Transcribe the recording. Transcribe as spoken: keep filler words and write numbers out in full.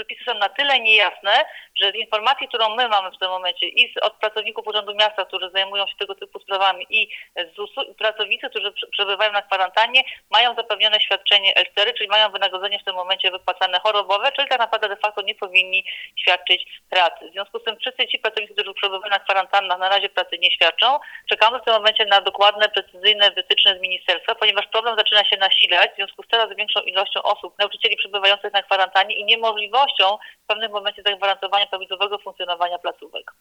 przepisy są na tyle niejasne, że z informacji, którą my mamy w tym momencie i z, od pracowników Urzędu Miasta, którzy zajmują się tego typu sprawami, i z U S u, pracownicy, którzy przebywają na kwarantannie, mają zapewnione świadczenie L cztery, czyli mają wynagrodzenie w tym momencie wypłacane chorobowe, czyli tak naprawdę de facto nie powinni świadczyć pracy. W związku z tym wszyscy ci pracownicy, którzy przebywają na kwarantannach, na razie pracy nie świadczą. Czekamy w tym momencie na dokładne, precyzyjne wytyczne z ministerstwa, ponieważ problem zaczyna się nasilać w związku z coraz większą ilością osób, nauczycieli przebywających na kwarantannie i niemożliwością w pewnym momencie zagwarantowania prawidłowego funkcjonowania placówek.